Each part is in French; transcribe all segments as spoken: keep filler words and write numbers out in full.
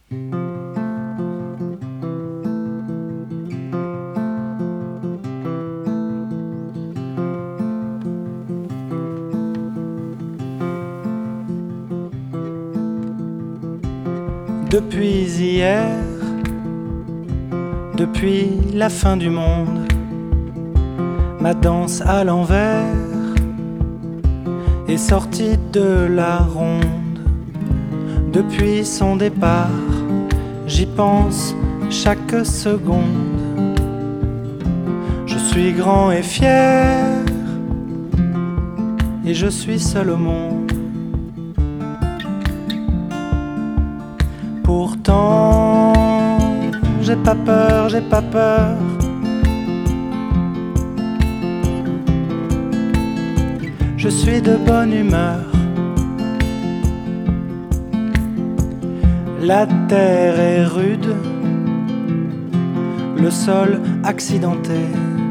Depuis hier, depuis la fin du monde, ma danse à l'envers est sortie de la ronde. Depuis son départ, j'y pense chaque seconde. Je suis grand et fier, et je suis seul au monde. Pourtant, j'ai pas peur, j'ai pas peur. Je suis de bonne humeur. La terre est rude, le sol accidenté.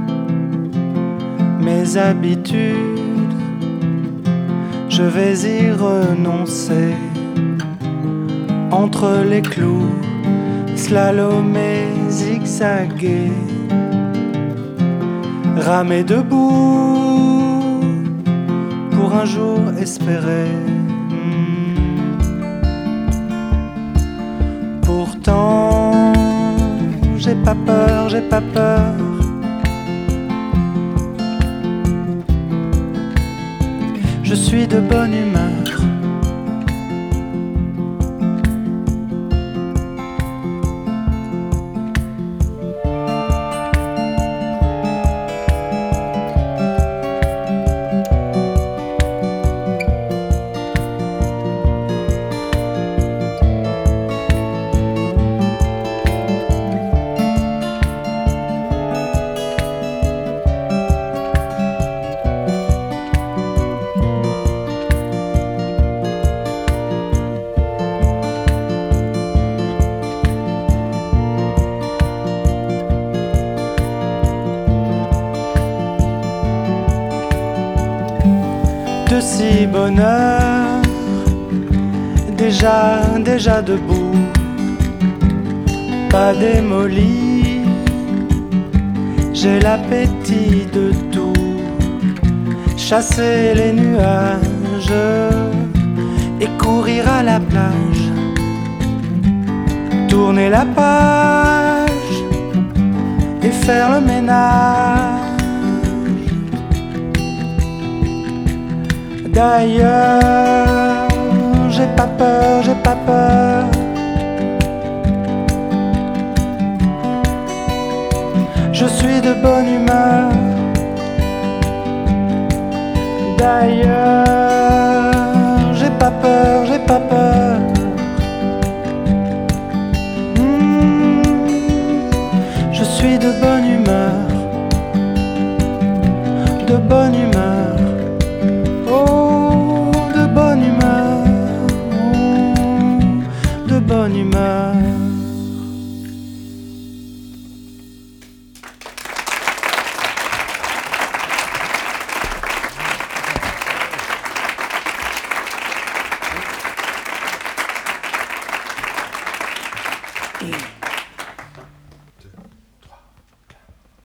Mes habitudes, je vais y renoncer. Entre les clous, slalomer, zigzaguer, ramer debout pour un jour espérer. Pourtant, j'ai pas peur, j'ai pas peur. Je suis de bonne humeur. De si bonheur, déjà, déjà debout, pas démoli, j'ai l'appétit de tout, chasser les nuages et courir à la plage, tourner la page et faire le ménage. D'ailleurs, j'ai pas peur, j'ai pas peur. Je suis de bonne humeur. D'ailleurs,